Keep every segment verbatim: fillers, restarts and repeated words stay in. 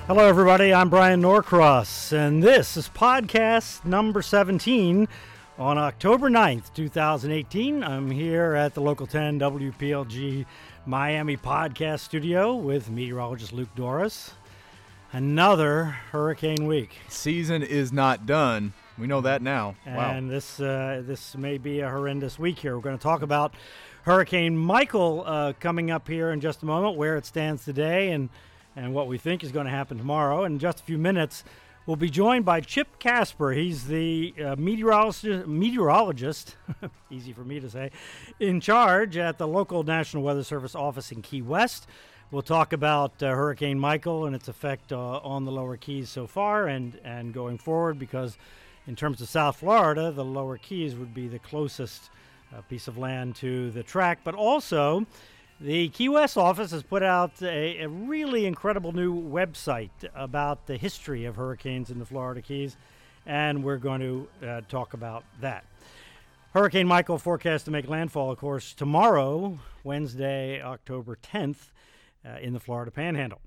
Hello, everybody. I'm Brian Norcross, and this is podcast number seventeen on October ninth, twenty eighteen. I'm here at the Local ten W P L G Miami podcast studio with meteorologist Luke Doris. Another hurricane week. Season is not done. We know that now. And wow. this uh, this may be a horrendous week here. We're going to talk about Hurricane Michael uh, coming up here in just a moment, where it stands today, and and what we think is going to happen tomorrow. In just a few minutes, we'll be joined by Chip Casper. He's the uh, meteorologist, meteorologist easy for me to say, in charge at the local National Weather Service office in Key West. We'll talk about uh, Hurricane Michael and its effect uh, on the Lower Keys so far and, and going forward, because in terms of South Florida, the Lower Keys would be the closest uh, piece of land to the track. But also, the Key West office has put out a, a really incredible new website about the history of hurricanes in the Florida Keys, and we're going to uh, talk about that. Hurricane Michael forecast to make landfall, of course, tomorrow, Wednesday, October tenth, uh, in the Florida Panhandle.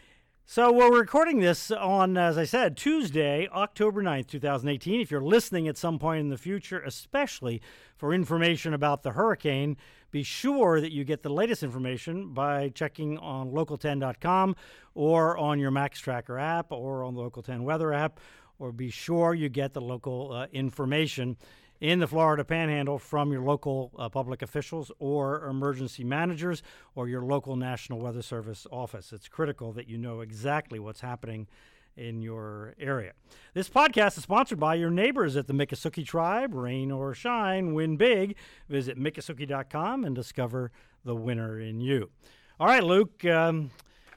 So we're recording this on, as I said, Tuesday, October ninth, twenty eighteen. If you're listening at some point in the future, especially for information about the hurricane, be sure that you get the latest information by checking on local ten dot com or on your Max Tracker app or on the Local ten Weather app, or be sure you get the local uh, information in the Florida Panhandle from your local uh, public officials or emergency managers or your local National Weather Service office. It's critical that you know exactly what's happening in your area. This podcast is sponsored by your neighbors at the Miccosukee Tribe. Rain or shine, win big. Visit Miccosukee dot com and discover the winner in you. All right, Luke. Um,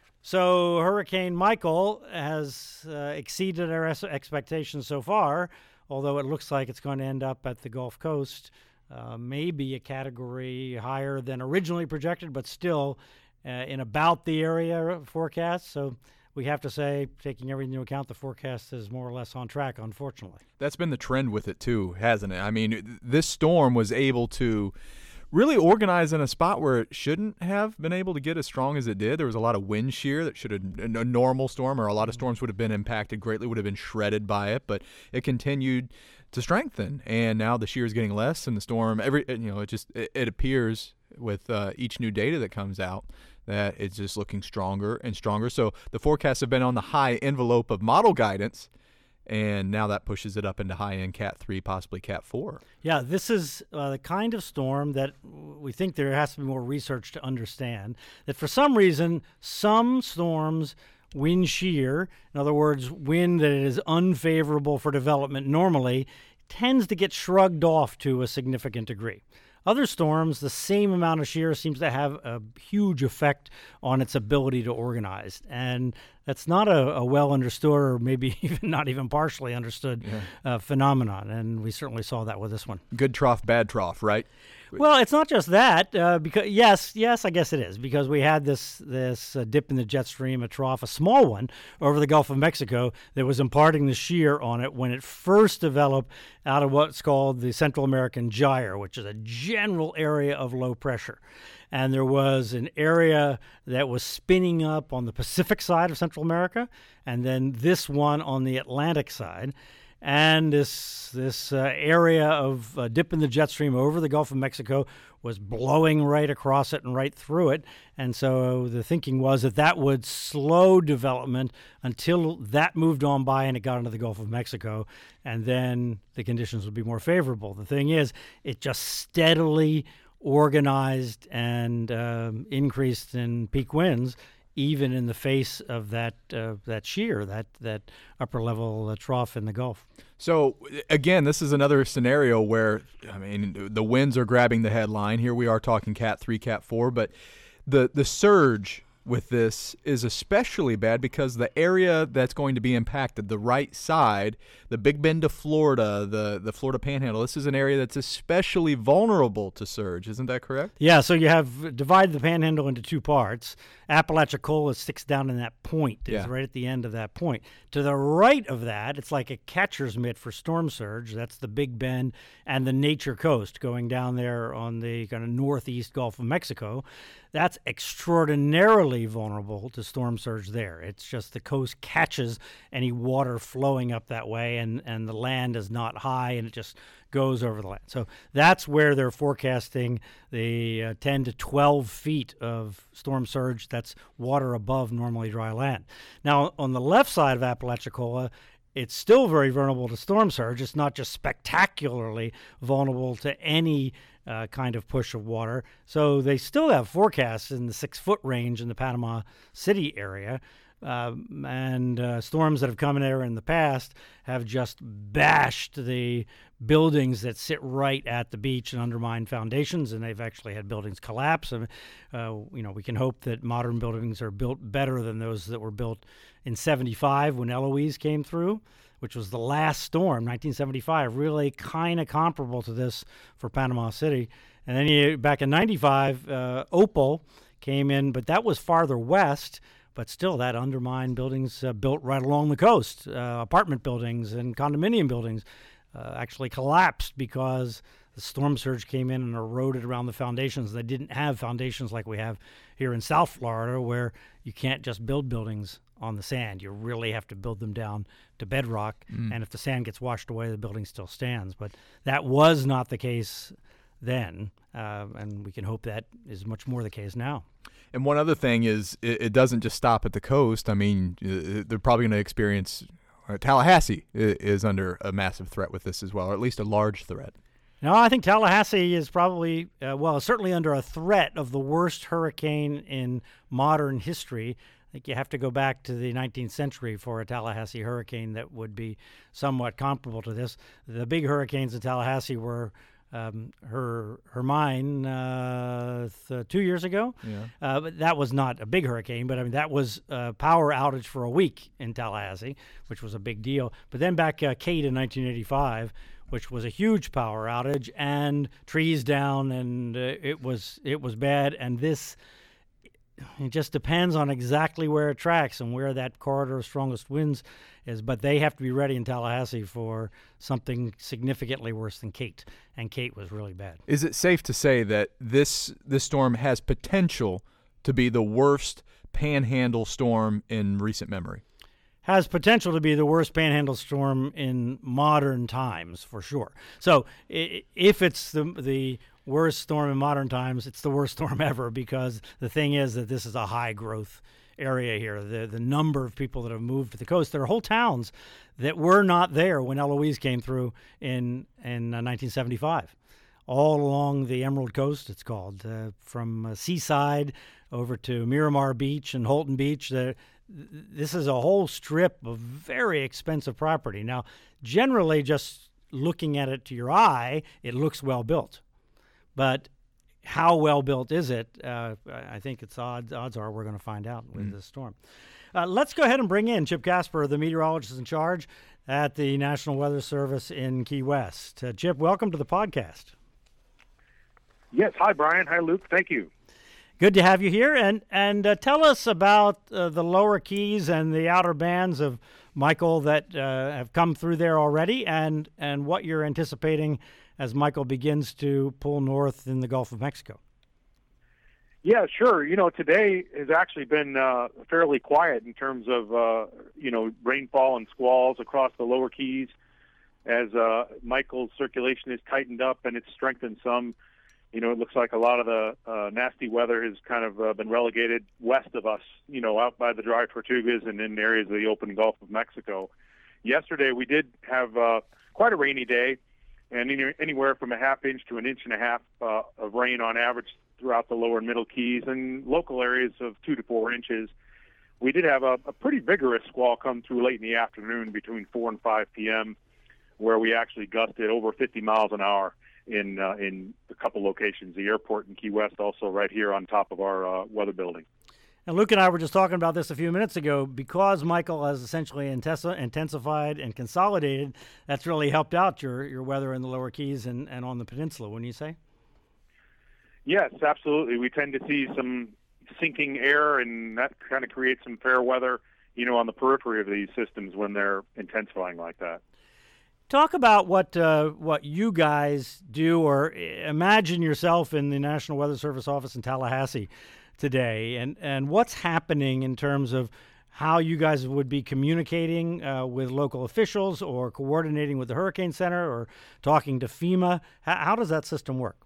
so Hurricane Michael has uh, exceeded our es- expectations so far, although it looks like it's going to end up at the Gulf Coast, uh, maybe a category higher than originally projected, but still uh, in about the area forecast. So we have to say, taking everything into account, the forecast is more or less on track, unfortunately. That's been the trend with it, too, hasn't it? I mean, this storm was able to really organize in a spot where it shouldn't have been able to get as strong as it did. There was a lot of wind shear that should have, a normal storm or a lot of storms would have been impacted greatly, would have been shredded by it, but it continued to strengthen. And now the shear is getting less, and the storm, every you know, it just, it, it appears with uh, each new data that comes out that it's just looking stronger and stronger. So the forecasts have been on the high envelope of model guidance, and now that pushes it up into high-end Cat three, possibly Cat four. Yeah, this is uh, the kind of storm that we think there has to be more research to understand, that for some reason, some storms wind shear, in other words, wind that is unfavorable for development normally, tends to get shrugged off to a significant degree. Other storms, the same amount of shear seems to have a huge effect on its ability to organize. And that's not a, a well understood, or maybe even not even partially understood yeah. uh, phenomenon. And we certainly saw that with this one. Good trough, bad trough, right? Well, it's not just that, uh, because yes, yes, I guess it is, because we had this this uh, dip in the jet stream, a trough, a small one, over the Gulf of Mexico that was imparting the shear on it when it first developed out of what's called the Central American Gyre, which is a general area of low pressure. And there was an area that was spinning up on the Pacific side of Central America, and then this one on the Atlantic side. And this this uh, area of uh, dip in the jet stream over the Gulf of Mexico was blowing right across it and right through it. And so the thinking was that that would slow development until that moved on by and it got into the Gulf of Mexico, and then the conditions would be more favorable. The thing is, it just steadily organized and um, increased in peak winds, even in the face of that uh, that shear, that that upper level uh, trough in the Gulf. So again, this is another scenario where, I mean, the winds are grabbing the headline. Here we are talking Cat three, Cat four, but the the surge with this is especially bad because the area that's going to be impacted, the right side, the Big Bend of Florida, the, the Florida Panhandle, this is an area that's especially vulnerable to surge. Isn't that correct? Yeah, so you have divided the Panhandle into two parts. Apalachicola sticks down in that point. It's yeah. right at the end of that point. To the right of that, it's like a catcher's mitt for storm surge. That's the Big Bend and the Nature Coast going down there on the kind of northeast Gulf of Mexico. That's extraordinarily really vulnerable to storm surge there. It's just the coast catches any water flowing up that way, and, and the land is not high, and it just goes over the land. So that's where they're forecasting the uh, ten to twelve feet of storm surge. That's water above normally dry land. Now, on the left side of Apalachicola, it's still very vulnerable to storm surge. It's not just spectacularly vulnerable to any uh, kind of push of water. So they still have forecasts in the six-foot range in the Panama City area. Um, and uh, storms that have come in there in the past have just bashed the buildings that sit right at the beach and undermined foundations, and they've actually had buildings collapse. And, uh, you know, we can hope that modern buildings are built better than those that were built in seventy-five when Eloise came through, which was the last storm, nineteen seventy-five, really kind of comparable to this for Panama City. And then you, back in ninety-five, uh, Opal came in, but that was farther west. But still, that undermined buildings uh, built right along the coast. Uh, apartment buildings and condominium buildings uh, actually collapsed because the storm surge came in and eroded around the foundations. They didn't have foundations like we have here in South Florida, where you can't just build buildings on the sand. You really have to build them down to bedrock. Mm. And if the sand gets washed away, the building still stands. But that was not the case then, uh, and we can hope that is much more the case now. And one other thing is, it, it doesn't just stop at the coast. I mean, they're probably going to experience uh, Tallahassee is under a massive threat with this as well, or at least a large threat. No, I think Tallahassee is probably, uh, well, certainly under a threat of the worst hurricane in modern history. I think you have to go back to the nineteenth century for a Tallahassee hurricane that would be somewhat comparable to this. The big hurricanes in Tallahassee were Um, her Hermine uh, th- two years ago. Yeah. Uh, but that was not a big hurricane, but I mean that was a power outage for a week in Tallahassee, which was a big deal. But then back uh, Kate in nineteen eighty-five, which was a huge power outage and trees down, and uh, it was it was bad. And this, it just depends on exactly where it tracks and where that corridor of strongest winds is. But they have to be ready in Tallahassee for something significantly worse than Kate. And Kate was really bad. Is it safe to say that this this storm has potential to be the worst panhandle storm in recent memory? Has potential to be the worst panhandle storm in modern times, for sure. So if it's the the worst storm in modern times, it's the worst storm ever, because the thing is that this is a high-growth area here. The the number of people that have moved to the coast, there are whole towns that were not there when Eloise came through in in uh, nineteen seventy-five. All along the Emerald Coast, it's called, uh, from uh, Seaside over to Miramar Beach and Holton Beach. The, this is a whole strip of very expensive property. Now, generally, just looking at it to your eye, it looks well built, but how well built is it? Uh, I think it's odds. Odds are we're going to find out with mm. this storm. Uh, let's go ahead and bring in Chip Casper, the meteorologist in charge at the National Weather Service in Key West. Uh, Chip, welcome to the podcast. Yes. Hi, Brian. Hi, Luke. Thank you. Good to have you here. And and uh, tell us about uh, the lower Keys and the outer bands of Michael that uh, have come through there already, and, and what you're anticipating as Michael begins to pull north in the Gulf of Mexico. Yeah, sure. You know, today has actually been uh, fairly quiet in terms of, uh, you know, rainfall and squalls across the lower Keys as uh, Michael's circulation has tightened up and it's strengthened some. You know, it looks like a lot of the uh, nasty weather has kind of uh, been relegated west of us, you know, out by the dry Tortugas and in areas of the open Gulf of Mexico. Yesterday we did have uh, quite a rainy day, and any, anywhere from a half inch to an inch and a half uh, of rain on average throughout the lower and middle Keys, and local areas of two to four inches. We did have a, a pretty vigorous squall come through late in the afternoon between four and five p.m., where we actually gusted over fifty miles an hour in uh, in a couple locations. The airport in Key West, also right here on top of our uh, weather building. And Luke and I were just talking about this a few minutes ago. Because Michael has essentially intensified and consolidated, that's really helped out your, your weather in the lower Keys and, and on the peninsula, wouldn't you say? Yes, absolutely. We tend to see some sinking air, and that kind of creates some fair weather, you know, on the periphery of these systems when they're intensifying like that. Talk about what uh, what you guys do, or imagine yourself in the National Weather Service office in Tallahassee today, and, and what's happening in terms of how you guys would be communicating uh, with local officials or coordinating with the Hurricane Center or talking to FEMA. How, how does that system work?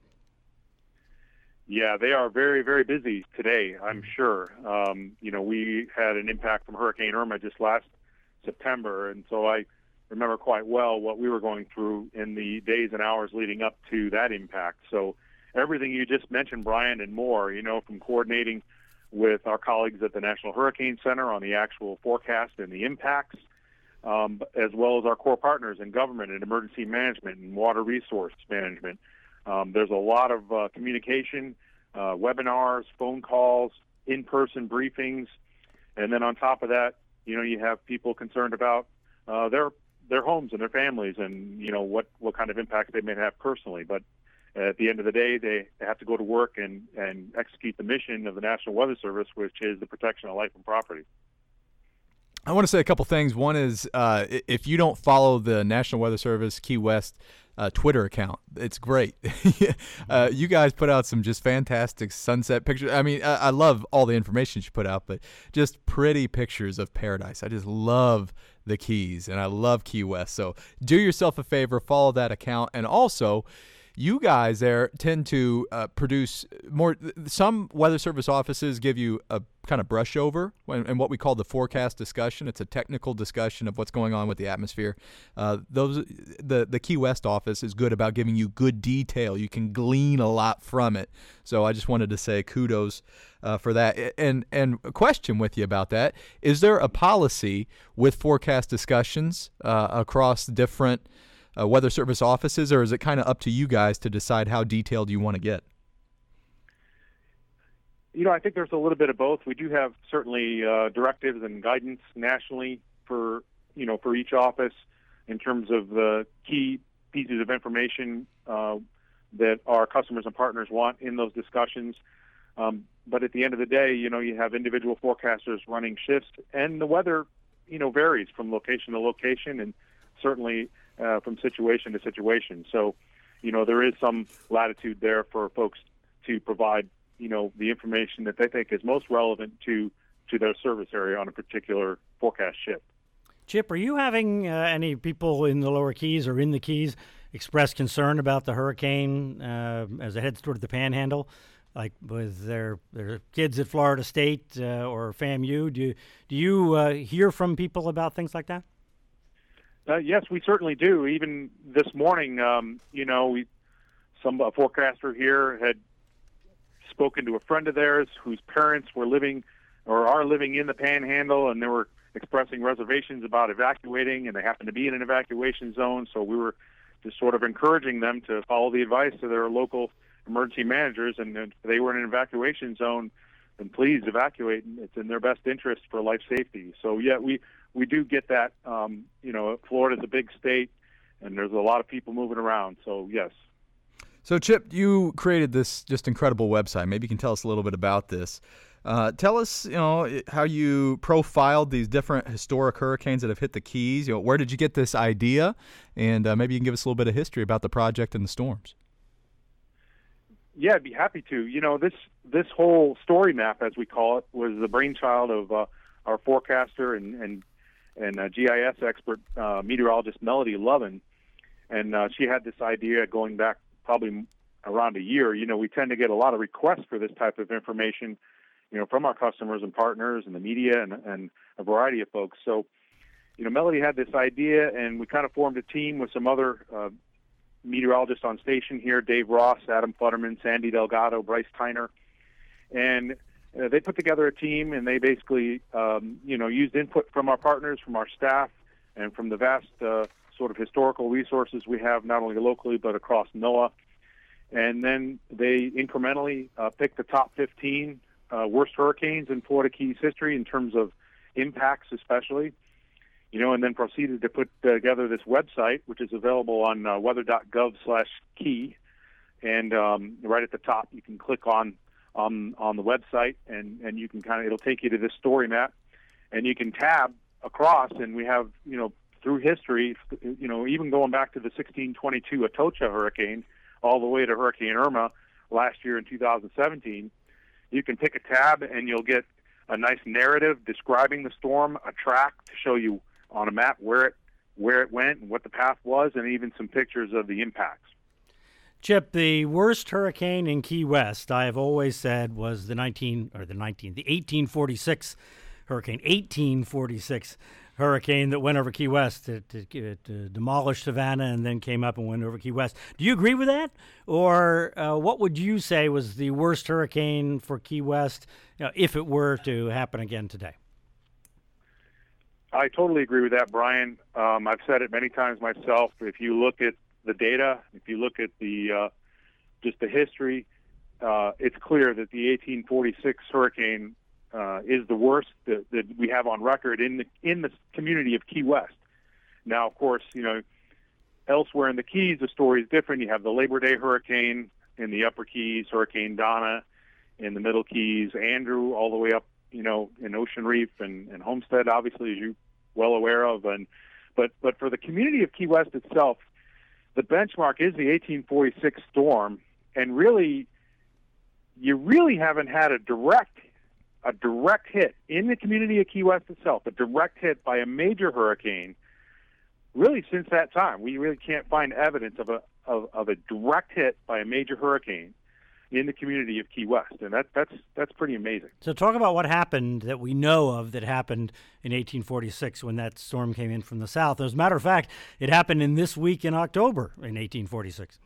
Yeah, they are very, very busy today, I'm sure. Um, you know, we had an impact from Hurricane Irma just last September, and so I remember quite well what we were going through in the days and hours leading up to that impact. So everything you just mentioned, Brian, and more, you know, from coordinating with our colleagues at the National Hurricane Center on the actual forecast and the impacts, um, as well as our core partners in government and emergency management and water resource management. Um, there's a lot of uh, communication, uh, webinars, phone calls, in-person briefings, and then on top of that, you know, you have people concerned about uh, their their homes and their families, and you know what what kind of impacts they may have personally. But at the end of the day, they have to go to work and, and execute the mission of the National Weather Service, which is the protection of life and property. I want to say a couple things. One is uh, if you don't follow the National Weather Service Key West uh, Twitter account, it's great. uh, you guys put out some just fantastic sunset pictures. I mean, I, I love all the information you put out, but just pretty pictures of paradise. I just love the Keys, and I love Key West. So do yourself a favor, follow that account, and also you guys there tend to uh, produce more. Some weather service offices give you a kind of brush over and what we call the forecast discussion. It's a technical discussion of what's going on with the atmosphere. Uh, those the the Key West office is good about giving you good detail. You can glean a lot from it. So I just wanted to say kudos uh, for that. And and a question with you about that: is there a policy with forecast discussions uh, across different Uh, weather service offices, or is it kind of up to you guys to decide how detailed you want to get? You know, I think there's a little bit of both. We do have certainly uh, directives and guidance nationally for, you know, for each office in terms of the key pieces of information uh, that our customers and partners want in those discussions. Um, but at the end of the day, you know, you have individual forecasters running shifts, and the weather, you know, varies from location to location, and certainly Uh, from situation to situation. So, you know, there is some latitude there for folks to provide, you know, the information that they think is most relevant to, to their service area on a particular forecast shift. Chip, are you having uh, any people in the lower Keys or in the Keys express concern about the hurricane uh, as it heads toward the Panhandle, like with their their kids at Florida State uh, or FAMU? Do you, do you uh, hear from people about things like that? Uh, yes, we certainly do. Even this morning, um, you know, we some a forecaster here had spoken to a friend of theirs whose parents were living or are living in the Panhandle, and they were expressing reservations about evacuating, and they happened to be in an evacuation zone. So we were just sort of encouraging them to follow the advice of their local emergency managers, and if they were in an evacuation zone, then please evacuate. It's in their best interest for life safety. So, yeah, we we do get that. Um, you know, Florida's a big state, and there's a lot of people moving around. So, yes. So, Chip, you created this just incredible website. Maybe you can tell us a little bit about this. Uh, tell us, you know, how you profiled these different historic hurricanes that have hit the Keys. You know, where did you get this idea? And uh, maybe you can give us a little bit of history about the project and the storms. Yeah, I'd be happy to. You know, this this whole story map, as we call it, was the brainchild of uh, our forecaster and and and uh, G I S expert uh, meteorologist Melody Lovin, and uh, she had this idea going back probably around a year. You know, we tend to get a lot of requests for this type of information, you know, from our customers and partners and the media and, and a variety of folks. So, you know, Melody had this idea, and we kind of formed a team with some other uh, meteorologists on station here, Dave Ross, Adam Futterman, Sandy Delgado, Bryce Tyner. And uh, they put together a team, and they basically, um, you know, used input from our partners, from our staff, and from the vast uh, sort of historical resources we have, not only locally but across NOAA. And then they incrementally uh, picked the top fifteen uh, worst hurricanes in Florida Keys history in terms of impacts especially. You know, and then proceeded to put together this website, which is available on uh, weather.gov slash key. And um, right at the top, you can click on on, on the website, and, and you can kind of, it'll take you to this story map. And you can tab across, and we have, you know, through history, you know, even going back to the sixteen twenty-two Atocha hurricane, all the way to Hurricane Irma last year in two thousand seventeen, you can pick a tab and you'll get a nice narrative describing the storm, a track to show you on a map where it where it went and what the path was, and even some pictures of the impacts. Chip, the worst hurricane in Key West, I have always said, was the nineteen or the nineteen the eighteen forty-six hurricane, eighteen forty-six hurricane that went over Key West to, to, to demolish Savannah and then came up and went over Key West. Do you agree with that, or uh, what would you say was the worst hurricane for Key West, you know, if it were to happen again today? I totally agree with that, Brian. Um, I've said it many times myself. If you look at the data, if you look at the uh, just the history, uh, it's clear that the eighteen forty-six hurricane uh, is the worst that, that we have on record in the in the community of Key West. Now, of course, you know, elsewhere in the Keys, the story is different. You have the Labor Day hurricane in the Upper Keys, Hurricane Donna in the Middle Keys, Andrew all the way up, you know, in Ocean Reef and, and Homestead, obviously, as you're well aware of. And but but for the community of Key West itself, the benchmark is the eighteen forty-six storm, and really, you really haven't had a direct a direct hit in the community of Key West itself, a direct hit by a major hurricane, really since that time. We really can't find evidence of a of, of a direct hit by a major hurricane in the community of Key West, and that, that's that's pretty amazing. So talk about what happened that we know of that happened in eighteen forty-six when that storm came in from the south. As a matter of fact, it happened in this week in October in eighteen forty-six.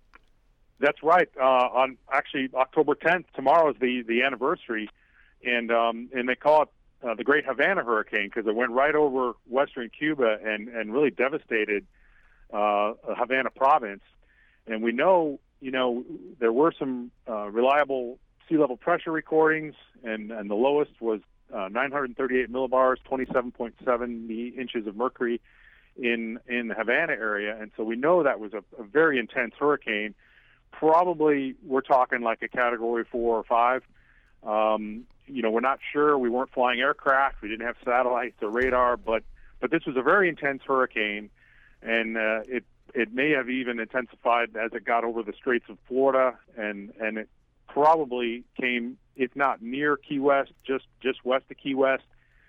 That's right. Uh, on actually October tenth, tomorrow is the, the anniversary, and um, and they call it uh, the Great Havana Hurricane because it went right over western Cuba and, and really devastated uh, Havana province. And we know, you know, there were some uh, reliable sea level pressure recordings, and, and the lowest was uh, nine hundred thirty-eight millibars, twenty-seven point seven inches of mercury in in the Havana area. And so we know that was a, a very intense hurricane. Probably we're talking like a category four or five. Um, you know, we're not sure. We weren't flying aircraft. We didn't have satellites or radar, but but this was a very intense hurricane, and uh, it it may have even intensified as it got over the Straits of Florida, and and it probably came, if not near Key West, just just west of Key West.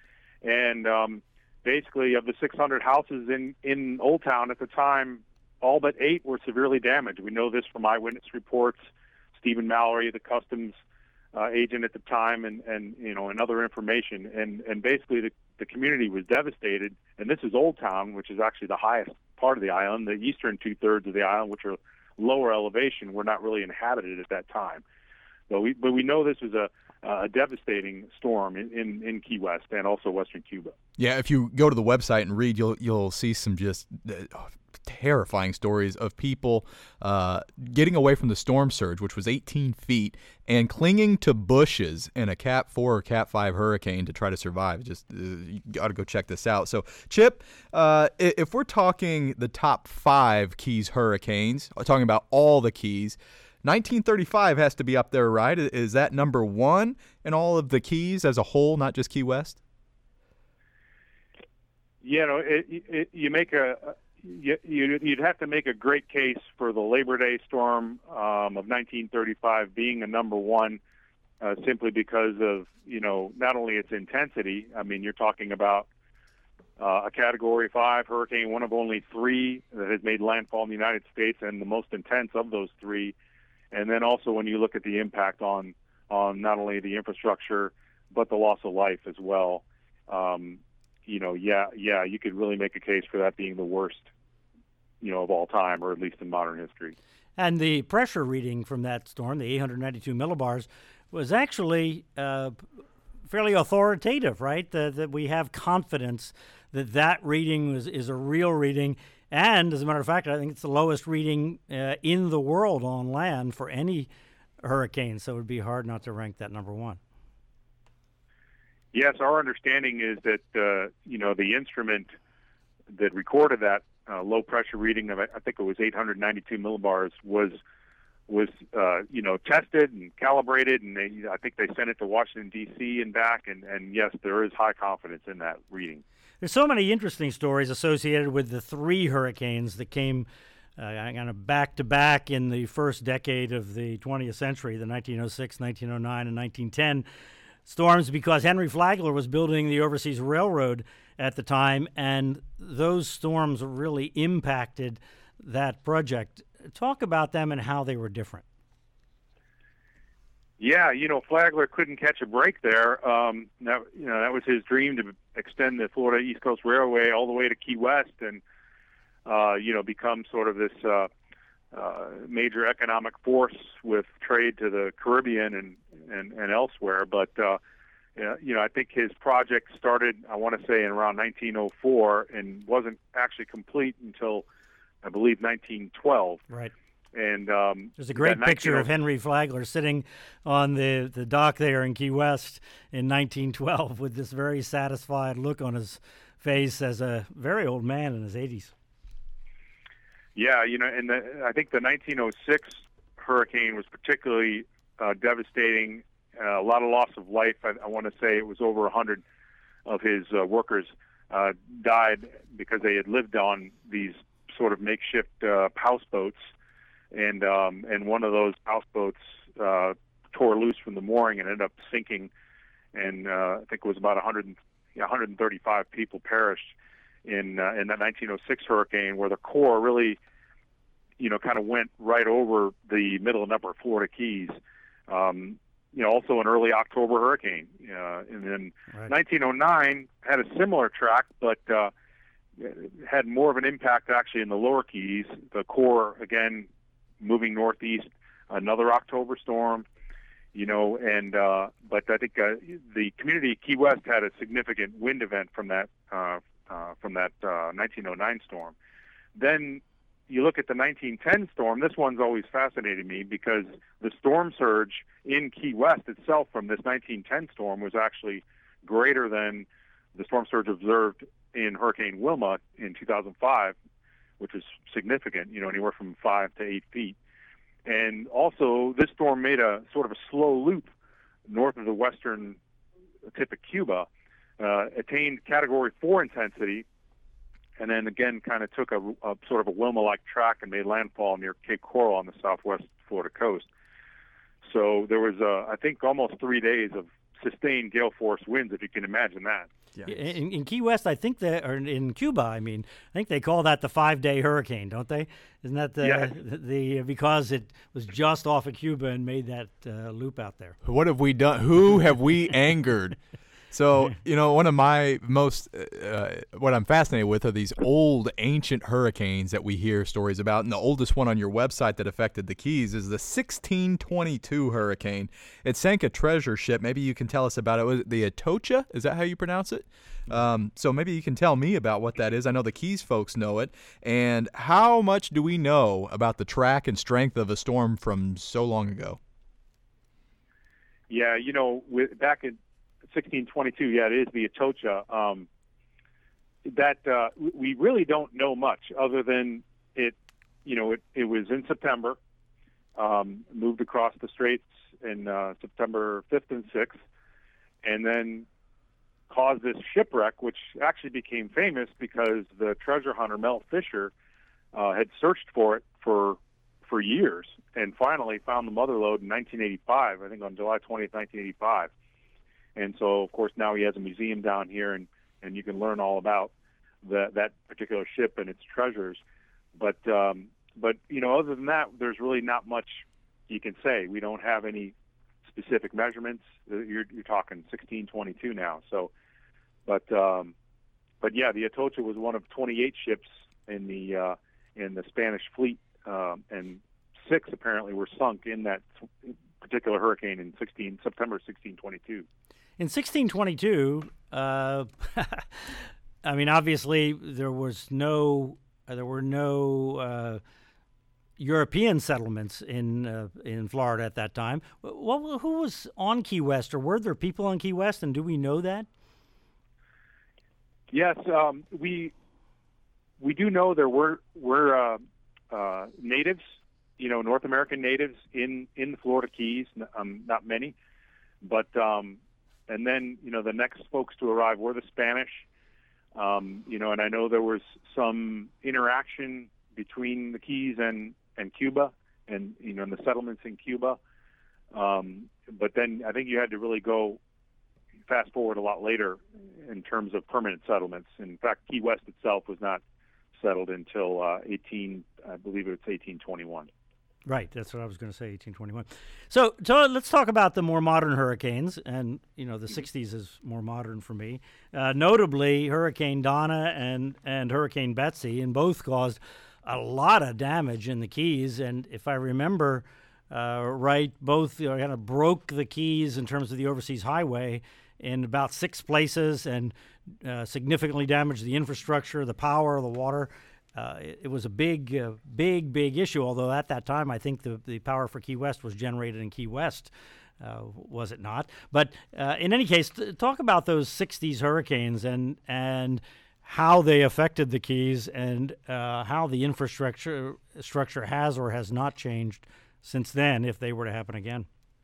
And um, basically, of the six hundred houses in in Old Town at the time, all but eight were severely damaged. We know this from eyewitness reports. Stephen Mallory, the customs uh, agent at the time, and, and you know, and other information. And and basically, the, the community was devastated. And this is Old Town, which is actually the highest part of the island. The eastern two thirds of the island, which are lower elevation, were not really inhabited at that time. But we but we know this was a a devastating storm in, in, in Key West and also western Cuba. Yeah, if you go to the website and read, you'll you'll see some just uh, terrifying stories of people uh, getting away from the storm surge, which was eighteen feet, and clinging to bushes in a Cat four or Cat five hurricane to try to survive. Just uh, you got to go check this out. So, Chip, uh, if we're talking the top five Keys hurricanes, talking about all the Keys, nineteen thirty-five has to be up there, right? Is that number one in all of the Keys as a whole, not just Key West? You know, it, it, you make a you, you'd have to make a great case for the Labor Day storm um, of nineteen thirty-five being a number one, uh, simply because of, you know, not only its intensity. I mean, you're talking about uh, a Category five hurricane, one of only three that has made landfall in the United States, and the most intense of those three. And then also when you look at the impact on on not only the infrastructure but the loss of life as well. Um, you know, yeah, yeah, you could really make a case for that being the worst, you know, of all time, or at least in modern history. And the pressure reading from that storm, the eight hundred ninety-two millibars, was actually uh, fairly authoritative, right? That, that we have confidence that that reading is, is a real reading. And as a matter of fact, I think it's the lowest reading uh, in the world on land for any hurricane. So it would be hard not to rank that number one. Yes, our understanding is that, uh, you know, the instrument that recorded that uh, low pressure reading of, I think it was eight hundred ninety-two millibars, was, was uh, you know, tested and calibrated, and they, I think they sent it to Washington, D C and back, and, and yes, there is high confidence in that reading. There's so many interesting stories associated with the three hurricanes that came uh, kind of back to back in the first decade of the twentieth century, the nineteen oh six, nineteen oh nine, and nineteen ten storms, because Henry Flagler was building the Overseas Railroad at the time, and those storms really impacted that project. Talk about them and how they were different. Yeah, you know, Flagler couldn't catch a break there. Um, that, you know, that was his dream, to extend the Florida East Coast Railway all the way to Key West and, uh, you know, become sort of this uh, uh, major economic force with trade to the Caribbean and, and, and elsewhere. But, uh, you know, I think his project started, I want to say, in around nineteen oh four and wasn't actually complete until, I believe, nineteen twelve. Right. And um, there's a great picture of Henry Flagler sitting on the, the dock there in Key West in nineteen twelve with this very satisfied look on his face as a very old man in his eighties. Yeah, you know, and the, I think the nineteen oh six hurricane was particularly uh, devastating. Uh, a lot of loss of life. I, I want to say it was over one hundred of his uh, workers uh, died because they had lived on these sort of makeshift uh, houseboats. And um, and one of those houseboats uh, tore loose from the mooring and ended up sinking, and uh, I think it was about one hundred, one hundred thirty-five people perished in uh, in that nineteen oh six hurricane, where the core really, you know, kind of went right over the middle and upper Florida Keys. Um, you know, also an early October hurricane, uh, and then right. nineteen oh nine had a similar track, but uh, had more of an impact actually in the lower Keys. The core again moving northeast, another October storm, you know, and uh, but I think uh, the community of Key West had a significant wind event from that uh, uh, from that uh, nineteen oh nine storm. Then you look at the nineteen ten storm. This one's always fascinated me because the storm surge in Key West itself from this nineteen ten storm was actually greater than the storm surge observed in Hurricane Wilma in two thousand five. Which is significant, you know, anywhere from five to eight feet. And also, this storm made a sort of a slow loop north of the western tip of Cuba, uh, attained Category four intensity, and then again kind of took a, a sort of a Wilma-like track and made landfall near Cape Coral on the southwest Florida coast. So there was, uh, I think, almost three days of sustained gale force winds, if you can imagine that. Yeah. In, in Key West, I think that, or in Cuba, I mean, I think they call that the five-day hurricane, don't they? Isn't that the, yes. the, the because it was just off of Cuba and made that uh, loop out there? What have we done? Who have we angered? So, you know, one of my most, uh, what I'm fascinated with are these old, ancient hurricanes that we hear stories about. And the oldest one on your website that affected the Keys is the sixteen twenty-two hurricane. It sank a treasure ship. Maybe you can tell us about it. Was it the Atocha? Is that how you pronounce it? Um, so maybe you can tell me about what that is. I know the Keys folks know it. And how much do we know about the track and strength of a storm from so long ago? Yeah, you know, with, back in sixteen twenty-two, yeah, it is the Atocha. Um, that uh, we really don't know much other than it, you know, it, it was in September, um, moved across the straits in uh, September fifth and sixth, and then caused this shipwreck, which actually became famous because the treasure hunter Mel Fisher uh, had searched for it for for years and finally found the mother lode in nineteen eighty-five, I think on July twentieth, nineteen eighty-five. And so, of course, now he has a museum down here, and, and you can learn all about the, that particular ship and its treasures. But, um, but you know, other than that, there's really not much you can say. We don't have any specific measurements. You're, you're talking sixteen twenty-two now. So, but, um, but yeah, the Atocha was one of twenty-eight ships in the uh, in the Spanish fleet, um, and six apparently were sunk in that particular hurricane in sixteen September sixteen twenty-two. In sixteen twenty-two, uh, I mean, obviously there was no, uh, there were no uh, European settlements in uh, in Florida at that time. What, who was on Key West, or were there people on Key West, and do we know that? Yes, um, we we do know there were were uh, uh, natives, you know, North American natives in in the Florida Keys. Um, not many, but. Um, And then, you know, the next folks to arrive were the Spanish. Um, you know, and I know there was some interaction between the Keys and, and Cuba, and you know, and the settlements in Cuba. Um, but then I think you had to really go fast forward a lot later in terms of permanent settlements. In fact, Key West itself was not settled until uh, eighteen, I believe it's eighteen twenty-one. Right, that's what I was going to say, eighteen twenty-one. So, so let's talk about the more modern hurricanes, and you know the sixties is more modern for me. Uh, notably, Hurricane Donna and and Hurricane Betsy, and both caused a lot of damage in the Keys. And if I remember uh, right, both you know, kind of broke the Keys in terms of the overseas highway in about six places, and uh, significantly damaged the infrastructure, the power, the water. Uh, it, it was a big, uh, big, big issue, although at that time I think the, the power for Key West was generated in Key West, uh, was it not? But uh, in any case, t- talk about those sixties hurricanes and and how they affected the Keys, and uh, how the infrastructure structure has or has not changed since then if they were to happen again.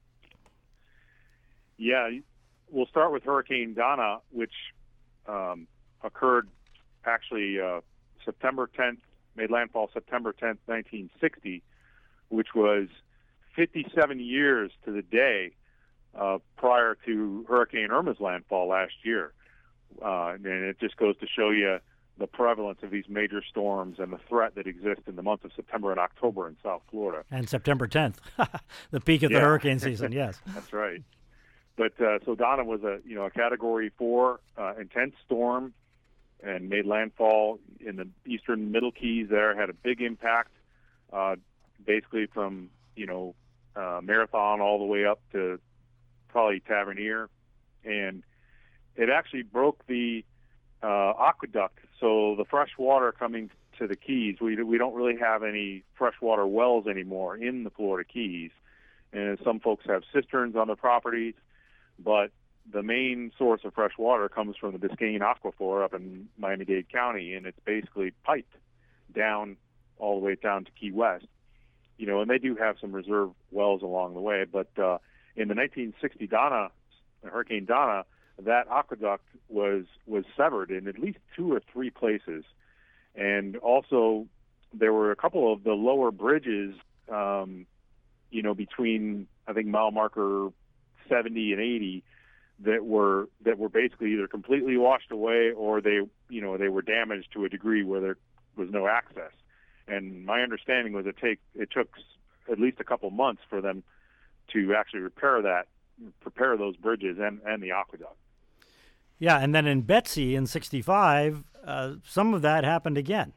Yeah, we'll start with Hurricane Donna, which um, occurred actually uh, September tenth, made landfall September tenth, nineteen sixty, which was fifty-seven years to the day uh, prior to Hurricane Irma's landfall last year. Uh, and it just goes to show you the prevalence of these major storms and the threat that exists in the month of September and October in South Florida. And September tenth, the peak of yeah. the hurricane season, yes. That's right. But uh, so Donna was a you know a Category four uh, intense storm, and made landfall in the eastern Middle Keys. There had a big impact, uh, basically from you know uh, Marathon all the way up to probably Tavernier, and it actually broke the uh, aqueduct. So the fresh water coming to the Keys, we we don't really have any freshwater wells anymore in the Florida Keys, and some folks have cisterns on their properties, but the main source of fresh water comes from the Biscayne Aquifer up in Miami-Dade County, and it's basically piped down all the way down to Key West. You know, and they do have some reserve wells along the way, but uh, in the nineteen sixty Donna, Hurricane Donna, that aqueduct was was severed in at least two or three places, and also there were a couple of the lower bridges, um, you know, between I think mile marker seventy and eighty, that were that were basically either completely washed away or they you know they were damaged to a degree where there was no access. And my understanding was it take it took at least a couple months for them to actually repair that, prepare those bridges and, and the aqueduct. Yeah, and then in Betsy in sixty-five, uh, some of that happened again.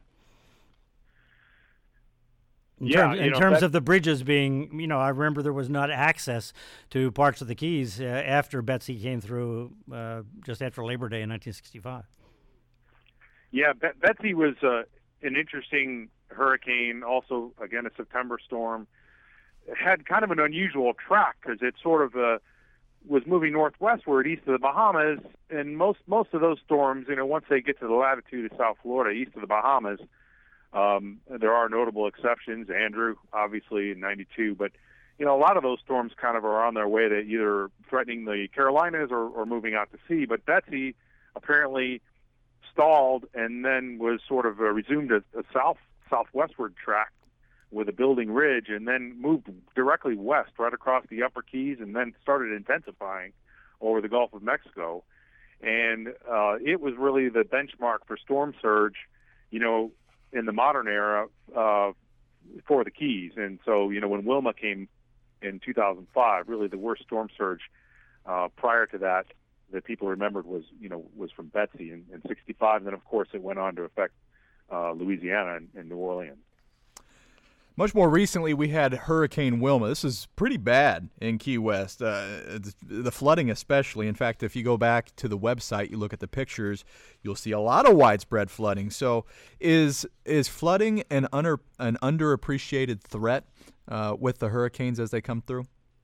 In, yeah, terms, in know, terms that, of the bridges being, you know, I remember there was not access to parts of the Keys uh, after Betsy came through uh, just after Labor Day in nineteen sixty-five. Yeah, Be- Betsy was uh, an interesting hurricane, also, again, a September storm. It had kind of an unusual track because it sort of uh, was moving northwestward east of the Bahamas, and most, most of those storms, you know, once they get to the latitude of South Florida, east of the Bahamas, Um, there are notable exceptions, Andrew, obviously, in ninety-two, but, you know, a lot of those storms kind of are on their way to either threatening the Carolinas or, or moving out to sea. But Betsy apparently stalled and then was sort of uh, resumed a, a south southwestward track with a building ridge, and then moved directly west right across the Upper Keys, and then started intensifying over the Gulf of Mexico. And uh, it was really the benchmark for storm surge, you know, in the modern era uh, for the Keys. And so, you know, when Wilma came in two thousand five, really the worst storm surge uh, prior to that that people remembered was, you know, was from Betsy in, in sixty-five. And then, of course, it went on to affect uh, Louisiana and, and New Orleans. Much more recently, we had Hurricane Wilma. This is pretty bad in Key West, uh, the flooding especially. In fact, if you go back to the website, you look at the pictures, you'll see a lot of widespread flooding. So is is flooding an, under, an underappreciated threat uh, with the hurricanes as they come through?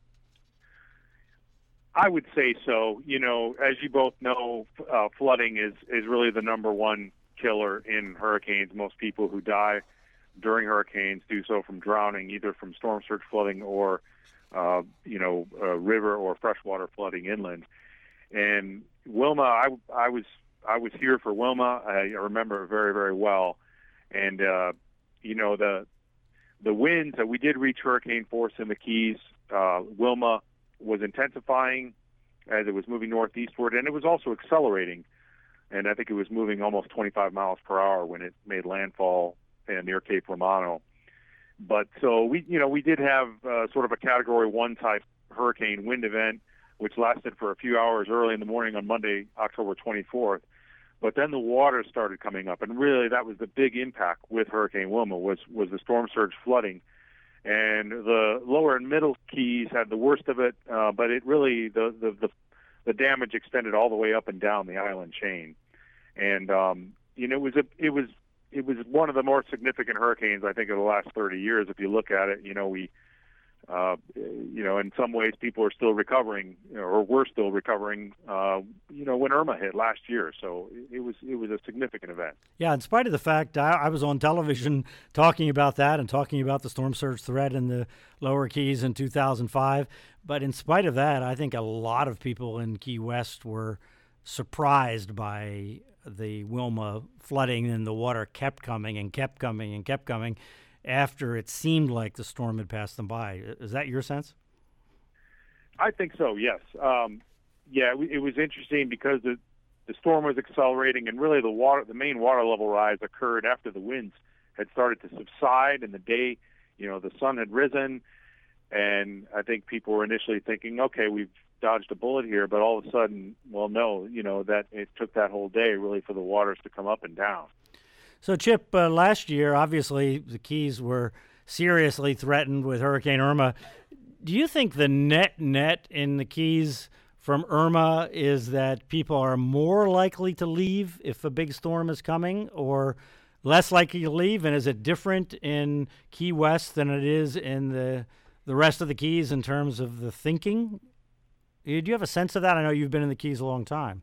I would say so. You know, as you both know, uh, flooding is, is really the number one killer in hurricanes. Most people who die during hurricanes do so from drowning, either from storm surge flooding or, uh, you know, uh, river or freshwater flooding inland. And Wilma, I, I was I was here for Wilma. I remember it very, very well. And, uh, you know, the the winds, uh, we did reach hurricane force in the Keys. Uh, Wilma was intensifying as it was moving northeastward, and it was also accelerating. And I think it was moving almost twenty-five miles per hour when it made landfall uh, near Cape Romano. But so we, you know, we did have uh, sort of a Category One type hurricane wind event, which lasted for a few hours early in the morning on Monday, October twenty-fourth. But then the water started coming up, and really that was the big impact with Hurricane Wilma was was the storm surge flooding. And the lower and middle Keys had the worst of it, uh, but it really the, the the the damage extended all the way up and down the island chain. And um, you know, it was a it was it was one of the more significant hurricanes I think of the last thirty years. If you look at it, you know we. Uh, you know, in some ways, people are still recovering, or we're still recovering. Uh, you know, when Irma hit last year, so it was it was a significant event. Yeah, in spite of the fact I, I was on television talking about that and talking about the storm surge threat in the lower Keys in two thousand five, but in spite of that, I think a lot of people in Key West were surprised by the Wilma flooding, and the water kept coming and kept coming and kept coming after it seemed like the storm had passed them by. Is that your sense? I think so, yes. Um, yeah, it was interesting because the, the storm was accelerating, and really the water, the main water level rise occurred after the winds had started to subside, and the day, you know, the sun had risen, and I think people were initially thinking, okay, we've dodged a bullet here, but all of a sudden, well, no, you know, that it took that whole day really for the waters to come up and down. So, Chip, uh, last year, obviously, the Keys were seriously threatened with Hurricane Irma. Do you think the net net in the Keys from Irma is that people are more likely to leave if a big storm is coming, or less likely to leave? And is it different in Key West than it is in the the rest of the Keys in terms of the thinking? Do you have a sense of that? I know you've been in the Keys a long time.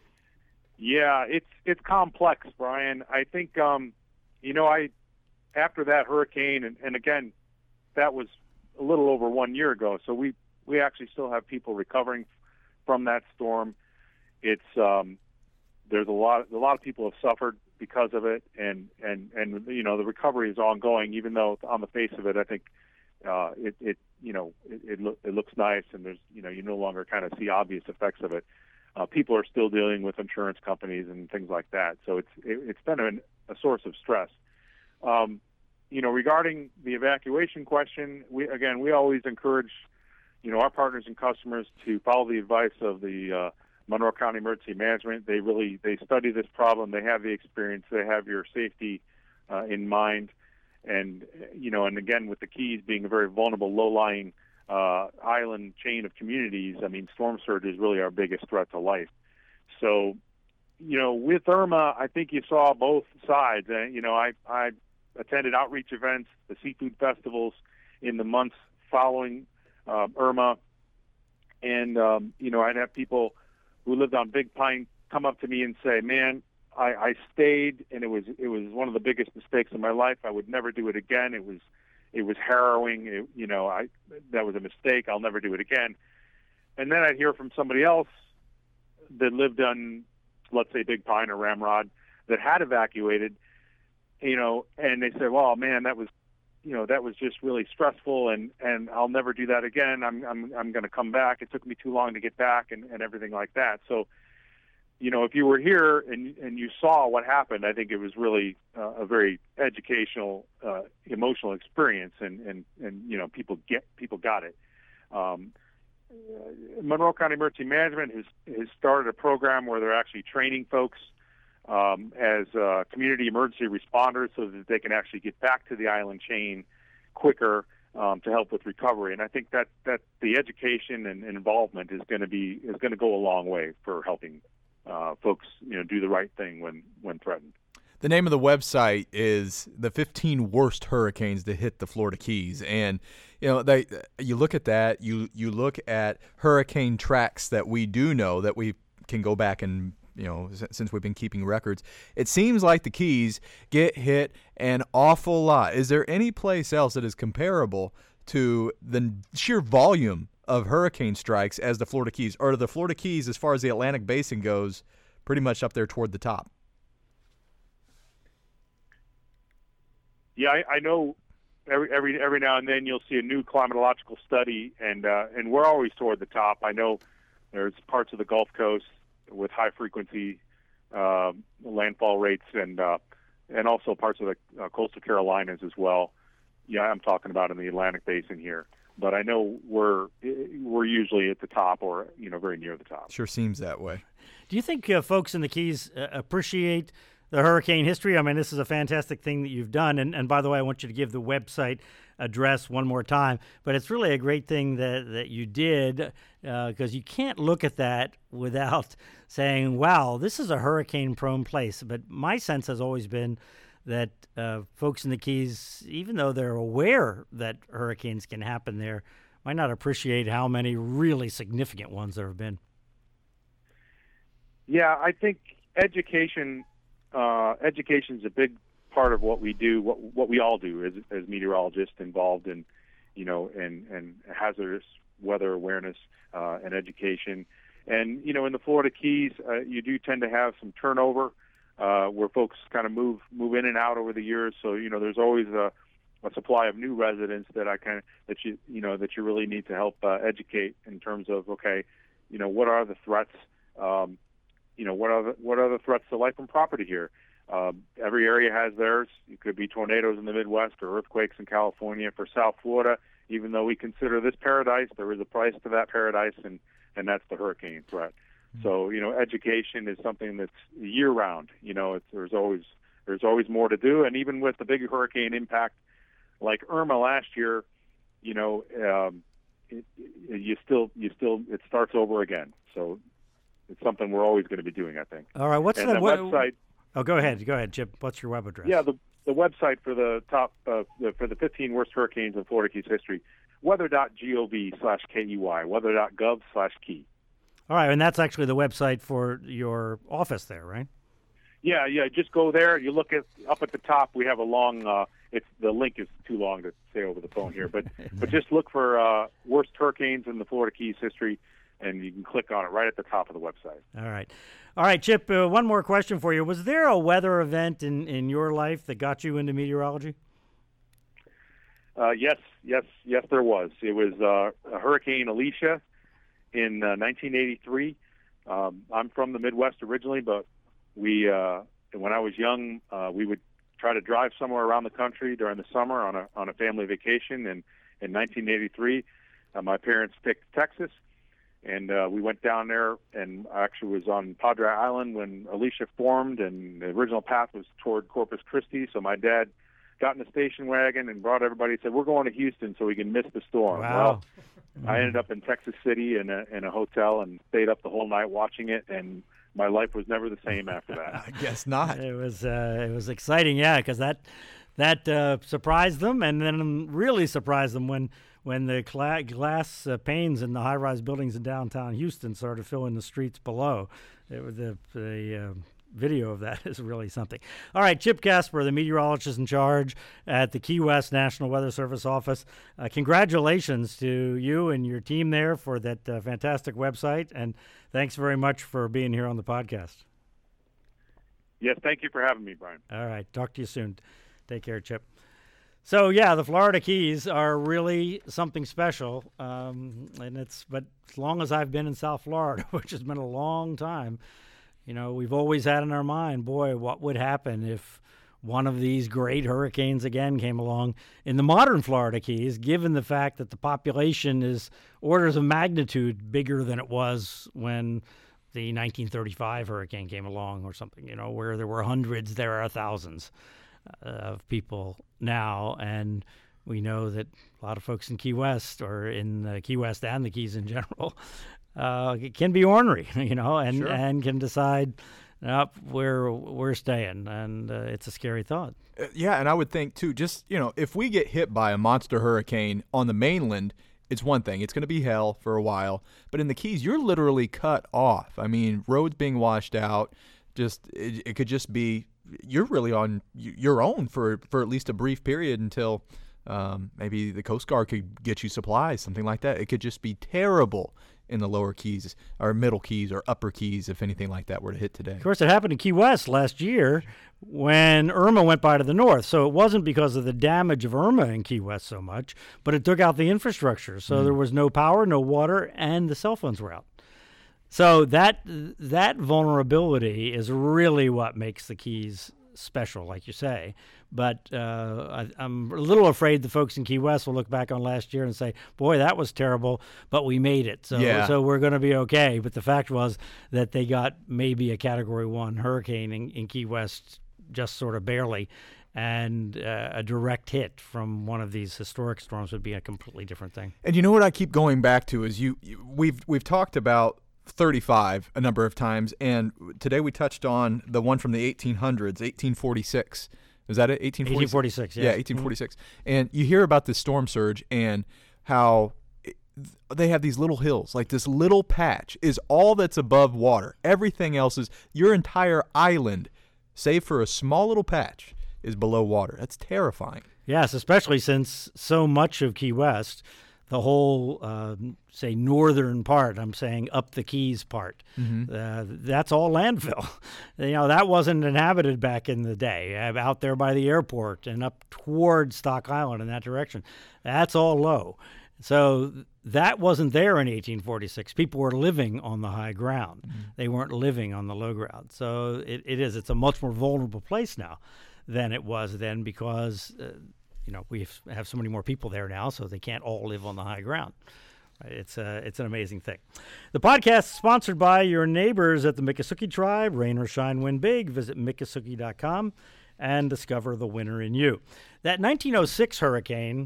Yeah, it's it's complex, Brian. I think um, you know, I after that hurricane, and, and again, that was a little over one year ago. So we we actually still have people recovering from that storm. It's um, there's a lot a lot of people have suffered because of it, and and and you know the recovery is ongoing. Even though on the face of it, I think uh, it it you know it it, lo- it looks nice, and there's you know you no longer kind of see obvious effects of it. Uh, people are still dealing with insurance companies and things like that. So it's it, it's been an, a source of stress. Um, you know, regarding the evacuation question, we again we always encourage, you know, our partners and customers to follow the advice of the uh, Monroe County Emergency Management. They really they study this problem. They have the experience. They have your safety uh, in mind, and you know, and again with the Keys being a very vulnerable, low-lying Uh, island chain of communities, I mean, storm surge is really our biggest threat to life. So, you know, with Irma, I think you saw both sides. And, you know, I, I attended outreach events, the seafood festivals in the months following uh, Irma. And, um, you know, I'd have people who lived on Big Pine come up to me and say, man, I, I stayed, and it was it was one of the biggest mistakes of my life. I would never do it again. It was It was harrowing. It, you know, I that was a mistake. I'll never do it again. And then I'd hear from somebody else that lived on, let's say, Big Pine or Ramrod, that had evacuated, you know, and they said, well, man, that was, you know, that was just really stressful, and, and I'll never do that again. I'm I'm I'm going to come back. It took me too long to get back, and, and everything like that. So, you know, if you were here and and you saw what happened, I think it was really uh, a very educational, uh, emotional experience, and, and, and you know, people get people got it. Um, Monroe County Emergency Management has has started a program where they're actually training folks um, as uh, community emergency responders so that they can actually get back to the island chain quicker um, to help with recovery. And I think that that the education and, and involvement is going to be is going to go a long way for helping Uh, folks, you know, do the right thing when, when threatened. The name of the website is the fifteen worst hurricanes to hit the Florida Keys, and you know they. You look at that. You you look at hurricane tracks that we do know that we can go back and you know since we've been keeping records. It seems like the Keys get hit an awful lot. Is there any place else that is comparable to the sheer volume of hurricane strikes as the Florida Keys? Or are the Florida Keys, as far as the Atlantic Basin goes, pretty much up there toward the top. Yeah, I, I know. Every every every now and then you'll see a new climatological study, and uh, and we're always toward the top. I know there's parts of the Gulf Coast with high frequency uh, landfall rates, and uh, and also parts of the uh, coastal Carolinas as well. Yeah, I'm talking about in the Atlantic Basin here, but I know we're we're usually at the top, or you know, very near the top. Sure seems that way. Do you think uh, folks in the Keys uh, appreciate the hurricane history? I mean, this is a fantastic thing that you've done. And, and by the way, I want you to give the website address one more time. But it's really a great thing that, that you did, because uh, you can't look at that without saying, wow, this is a hurricane-prone place. But my sense has always been that uh, folks in the Keys, even though they're aware that hurricanes can happen there, might not appreciate how many really significant ones there have been. Yeah, I think education... Uh, education is a big part of what we do, what what we all do as, as meteorologists involved in, you know, in, in hazardous weather awareness uh, and education. And, you know, in the Florida Keys, uh, you do tend to have some turnover uh, where folks kind of move move in and out over the years. So, you know, there's always a, a supply of new residents that I kind of that you you know that you really need to help uh, educate in terms of, okay, you know, what are the threats? Um, You know, what are the, what are the threats to life and property here? Um, every area has theirs. It could be tornadoes in the Midwest or earthquakes in California. For South Florida, even though we consider this paradise, there is a price to that paradise, and, and that's the hurricane threat. Mm-hmm. So, you know, education is something that's year-round. You know, it's, there's always there's always more to do, and even with the big hurricane impact like Irma last year, you know, um, it, it, you still you still it starts over again. So. It's something we're always going to be doing, I think. All right. What's and the, the we- website? Oh, go ahead. Go ahead, Chip. What's your web address? Yeah, the the website for the top uh, the, for the fifteen worst hurricanes in Florida Keys history, weather.gov slash key, weather.gov slash key. All right, and that's actually the website for your office there, right? Yeah, yeah. Just go there. You look at up at the top. We have a long. Uh, it's the link is too long to say over the phone here, but but just look for uh, worst hurricanes in the Florida Keys history. And you can click on it right at the top of the website. All right. All right, Chip, uh, one more question for you. Was there a weather event in, in your life that got you into meteorology? Uh, yes, yes, yes, there was. It was uh, Hurricane Alicia in uh, nineteen eighty-three. Um, I'm from the Midwest originally, but we, uh, when I was young, uh, we would try to drive somewhere around the country during the summer on a on a family vacation. And in nineteen eighty-three, uh, my parents picked Texas. And uh, we went down there, and I actually was on Padre Island when Alicia formed, and the original path was toward Corpus Christi. So my dad got in a station wagon and brought everybody, said, we're going to Houston so we can miss the storm. Wow. Well, mm-hmm. I ended up in Texas City in a, in a hotel and stayed up the whole night watching it, and my life was never the same after that. I guess not. It was uh, it was exciting, yeah, because that, that uh, surprised them, and then really surprised them when when the cla- glass uh, panes in the high-rise buildings in downtown Houston started filling the streets below. It was the, the uh, video of that is really something. All right, Chip Casper, the meteorologist in charge at the Key West National Weather Service office. Uh, congratulations to you and your team there for that uh, fantastic website, and thanks very much for being here on the podcast. Yes, thank you for having me, Brian. All right, talk to you soon. Take care, Chip. So yeah, the Florida Keys are really something special, um, and it's. But as long as I've been in South Florida, which has been a long time, you know, we've always had in our mind, boy, what would happen if one of these great hurricanes again came along in the modern Florida Keys, given the fact that the population is orders of magnitude bigger than it was when the nineteen thirty-five hurricane came along, or something. You know, where there were hundreds, there are thousands of people now, and we know that a lot of folks in Key West, or in uh, Key West and the Keys in general, uh, can be ornery, you know, and, Sure. and can decide, nope, we're, we're staying, and uh, it's a scary thought. Uh, yeah, and I would think, too, just, you know, if we get hit by a monster hurricane on the mainland, it's one thing. It's going to be hell for a while. But in the Keys, you're literally cut off. I mean, roads being washed out, just it, it could just be, you're really on your own for, for at least a brief period until um, maybe the Coast Guard could get you supplies, something like that. It could just be terrible in the lower Keys or middle Keys or upper Keys if anything like that were to hit today. Of course, it happened in Key West last year when Irma went by to the north. So it wasn't because of the damage of Irma in Key West so much, but it took out the infrastructure. So mm. there was no power, no water, and the cell phones were out. So that that vulnerability is really what makes the Keys special, like you say. But uh, I, I'm a little afraid the folks in Key West will look back on last year and say, boy, that was terrible, but we made it. So, yeah. so we're going to be okay. But the fact was that they got maybe a Category one hurricane in, in Key West, just sort of barely. And uh, a direct hit from one of these historic storms would be a completely different thing. And you know what I keep going back to is you, you we've we've talked about thirty-five a number of times, and today we touched on the one from the eighteen hundreds, eighteen forty-six. Is that it? eighteen forty-six? eighteen forty-six, yes. Yeah, eighteen forty-six. Mm-hmm. And you hear about this storm surge and how it, they have these little hills, like this little patch is all that's above water. Everything else is, your entire island, save for a small little patch, is below water. That's terrifying. Yes, especially since so much of Key West, the whole, uh, say, northern part, I'm saying up the Keys part, mm-hmm. uh, that's all landfill. You know, that wasn't inhabited back in the day, out there by the airport and up toward Stock Island in that direction. That's all low. So that wasn't there in eighteen forty-six. People were living on the high ground. Mm-hmm. They weren't living on the low ground. So it, it is. It's a much more vulnerable place now than it was then because uh, you know, we have so many more people there now, so they can't all live on the high ground. It's a, it's an amazing thing. The podcast is sponsored by your neighbors at the Miccosukee Tribe. Rain or shine, win big. Visit Miccosukee dot com and discover the winner in you. That nineteen oh six hurricane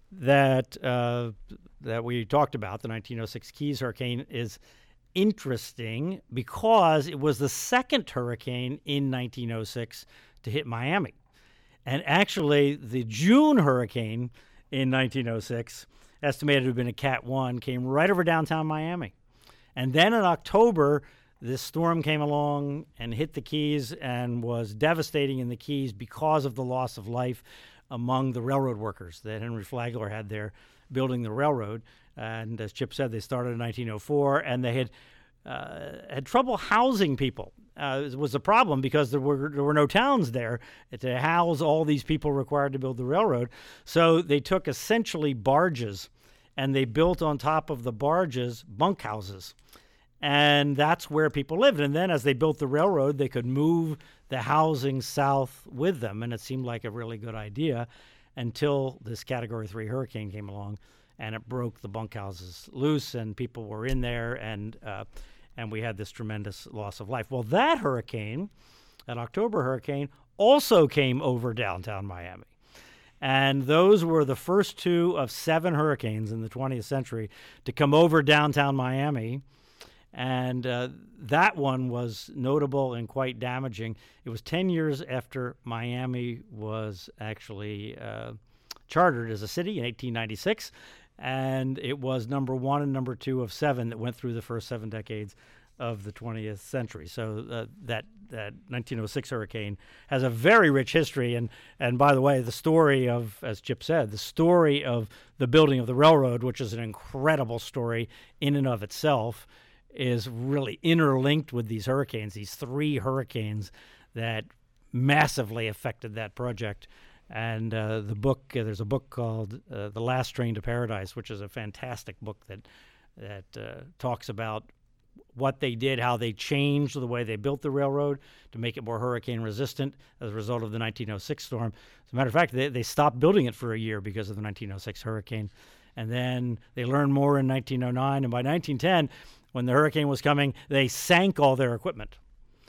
that uh, that we talked about, the nineteen oh six Keys hurricane, is interesting because it was the second hurricane in nineteen oh six to hit Miami. And actually, the June hurricane in nineteen oh six, estimated to have been a Cat one, came right over downtown Miami. And then in October, this storm came along and hit the Keys and was devastating in the Keys because of the loss of life among the railroad workers that Henry Flagler had there building the railroad. And as Chip said, they started in nineteen oh four, and they had uh, had trouble housing people. Uh, it was a problem because there were there were no towns there to house all these people required to build the railroad. So they took essentially barges, and they built on top of the barges bunkhouses. And that's where people lived. And then as they built the railroad, they could move the housing south with them. And it seemed like a really good idea until this Category three hurricane came along, and it broke the bunkhouses loose, and people were in there, and uh, and we had this tremendous loss of life. Well, that hurricane, that October hurricane, also came over downtown Miami. And those were the first two of seven hurricanes in the twentieth century to come over downtown Miami. And uh, that one was notable and quite damaging. It was ten years after Miami was actually uh, chartered as a city in eighteen ninety-six. And it was number one and number two of seven that went through the first seven decades of the twentieth century. So uh, that that nineteen oh six hurricane has a very rich history. And, and by the way, the story of, as Chip said, the story of the building of the railroad, which is an incredible story in and of itself, is really interlinked with these hurricanes, these three hurricanes that massively affected that project. And uh, the book, uh, there's a book called uh, The Last Train to Paradise, which is a fantastic book that that uh, talks about what they did, how they changed the way they built the railroad to make it more hurricane resistant as a result of the nineteen oh six storm. As a matter of fact, they, they stopped building it for a year because of the nineteen oh six hurricane. And then they learned more in nineteen oh nine. And by nineteen ten, when the hurricane was coming, they sank all their equipment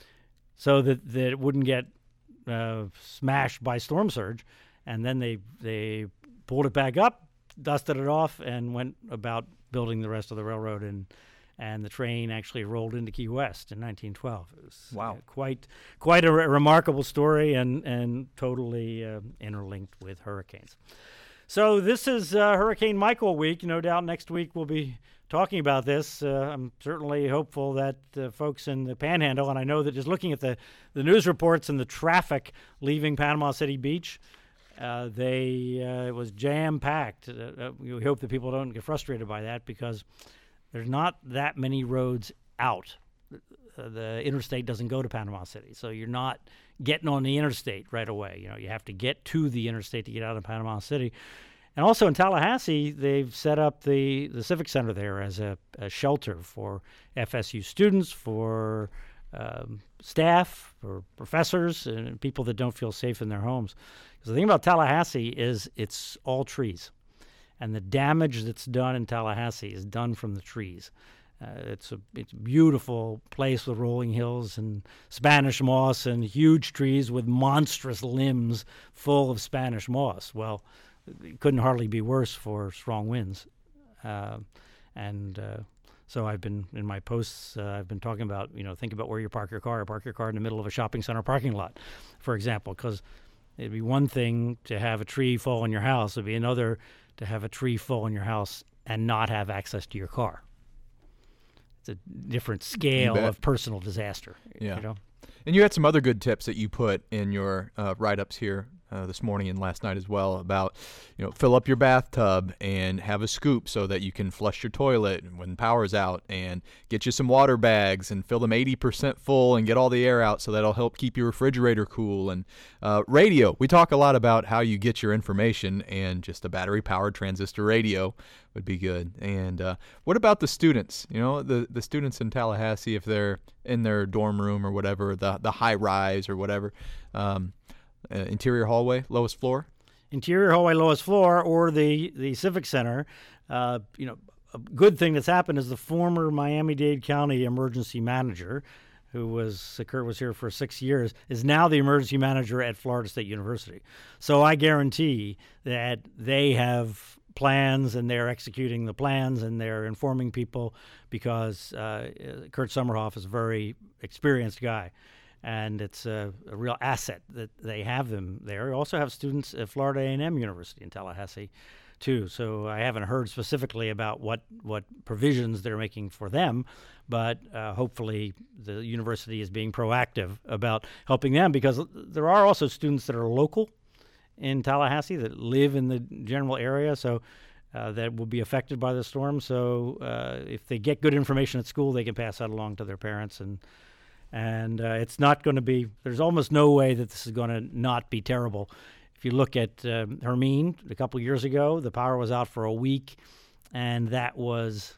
so that, that it wouldn't get Uh, smashed by storm surge, and then they they pulled it back up, dusted it off, and went about building the rest of the railroad, and and the train actually rolled into Key West in nineteen twelve. It was wow, uh, quite quite a re- remarkable story, and and totally uh, interlinked with hurricanes. So this is uh, Hurricane Michael week. No doubt next week we'll be talking about this. Uh, I'm certainly hopeful that uh, folks in the Panhandle, and I know that just looking at the, the news reports and the traffic leaving Panama City Beach, uh, they uh, it was jam-packed. Uh, uh, we hope that people don't get frustrated by that because there's not that many roads out. Uh, the interstate doesn't go to Panama City, so you're not getting on the interstate right away. You know, you have to get to the interstate to get out of Panama City. And also in Tallahassee, they've set up the, the Civic Center there as a, a shelter for F S U students, for um, staff, for professors, and people that don't feel safe in their homes. Because the thing about Tallahassee is it's all trees. And the damage that's done in Tallahassee is done from the trees. Uh, it's a it's a beautiful place with rolling hills and Spanish moss and huge trees with monstrous limbs full of Spanish moss. Well, it couldn't hardly be worse for strong winds. Uh, and uh, so I've been, in my posts, uh, I've been talking about, you know, think about where you park your car. Park your car in the middle of a shopping center parking lot, for example, because it'd be one thing to have a tree fall on your house. It'd be another to have a tree fall on your house and not have access to your car. It's a different scale of personal disaster. Yeah. You know? And you had some other good tips that you put in your uh, write-ups here uh, this morning and last night as well about, you know, fill up your bathtub and have a scoop so that you can flush your toilet when power's out, and get you some water bags and fill them eighty percent full and get all the air out so that'll help keep your refrigerator cool. And uh, radio, we talk a lot about how you get your information, and just a battery-powered transistor radio would be good. And uh, what about the students? You know, the, the students in Tallahassee, if they're in their dorm room or whatever, the the high rise or whatever, um, uh, interior hallway, lowest floor? Interior hallway, lowest floor, or the, the Civic Center. Uh, you know, a good thing that's happened is the former Miami-Dade County emergency manager, who was, Kurt was here for six years, is now the emergency manager at Florida State University. So I guarantee that they have plans, and they're executing the plans, and they're informing people, because uh, Kurt Sommerhoff is a very experienced guy, and it's a, a real asset that they have them there. We also have students at Florida A and M University in Tallahassee, too. So I haven't heard specifically about what, what provisions they're making for them, but uh, hopefully the university is being proactive about helping them, because there are also students that are local in Tallahassee that live in the general area, so uh, that will be affected by the storm. So uh, if they get good information at school, they can pass that along to their parents, and and uh, it's not going to be. There's almost no way that this is going to not be terrible. If you look at um, Hermine, a couple of years ago, the power was out for a week, and that was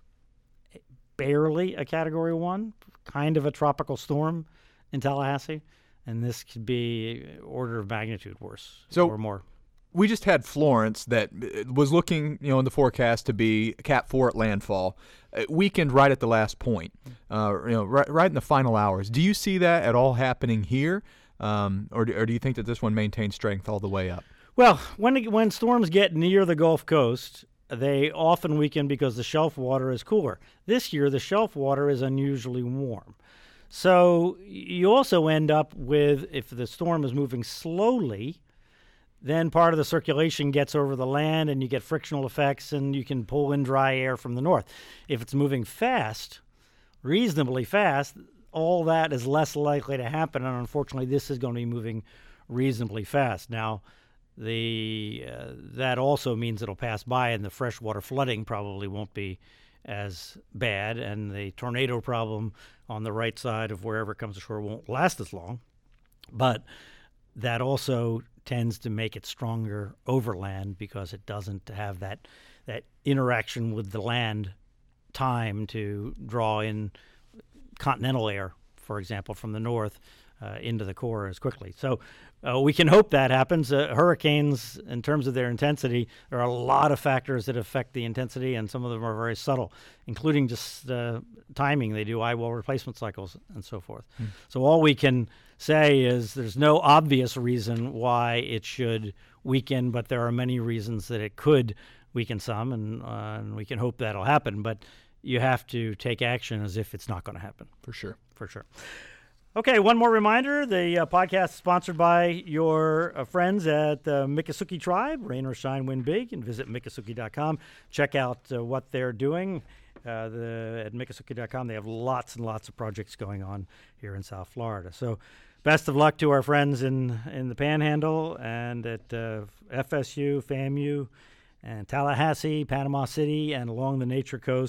barely a Category One, kind of a tropical storm in Tallahassee. And this could be order of magnitude worse, so or more. We just had Florence that was looking, you know, in the forecast to be Cat four at landfall. It weakened right at the last point, uh, you know, right, right in the final hours. Do you see that at all happening here, um, or, do, or do you think that this one maintains strength all the way up? Well, when when storms get near the Gulf Coast, they often weaken because the shelf water is cooler. This year, the shelf water is unusually warm. So you also end up with, if the storm is moving slowly, then part of the circulation gets over the land and you get frictional effects, and you can pull in dry air from the north. If it's moving fast, reasonably fast, all that is less likely to happen, and unfortunately this is going to be moving reasonably fast. Now, the uh, that also means it'll pass by, and the freshwater flooding probably won't be as bad, and the tornado problem on the right side of wherever it comes ashore won't last as long. But that also tends to make it stronger overland, because it doesn't have that that interaction with the land time to draw in continental air, for example, from the north uh, into the core as quickly. So uh, we can hope that happens. Uh, hurricanes, in terms of their intensity, there are a lot of factors that affect the intensity, and some of them are very subtle, including just uh, timing. They do eye wall replacement cycles and so forth. Mm. So all we can say is there's no obvious reason why it should weaken, but there are many reasons that it could weaken some, and, uh, and we can hope that'll happen. But you have to take action as if it's not going to happen. For sure. For sure. Okay, one more reminder. The uh, podcast is sponsored by your uh, friends at the Miccosukee Tribe. Rain or shine, win big, and visit Miccosukee dot com. Check out uh, what they're doing. Uh, the, at Miccosukee dot com, they have lots and lots of projects going on here in South Florida. So best of luck to our friends in, in the Panhandle and at uh, F S U, FAMU, and Tallahassee, Panama City, and along the Nature Coast.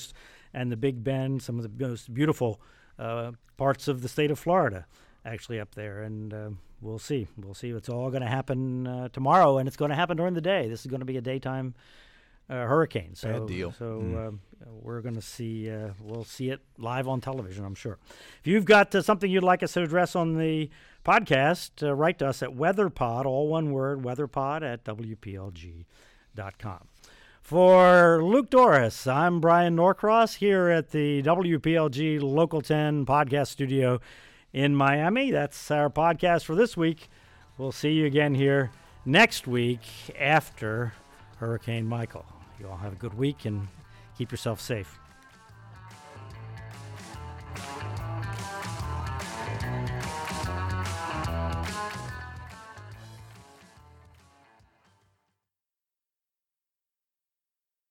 and the Big Bend, some of the most beautiful uh, parts of the state of Florida, actually up there. And uh, we'll see. We'll see. It's all going to happen uh, tomorrow, and it's going to happen during the day. This is going to be a daytime uh, hurricane. So, Bad deal. So Mm. uh, we're going to see. Uh, we'll see it live on television, I'm sure. If you've got uh, something you'd like us to address on the podcast, uh, write to us at WeatherPod, all one word, WeatherPod at W P L G dot com. For Luke Doris, I'm Brian Norcross here at the W P L G Local ten podcast studio in Miami. That's our podcast for this week. We'll see you again here next week after Hurricane Michael. You all have a good week and keep yourself safe.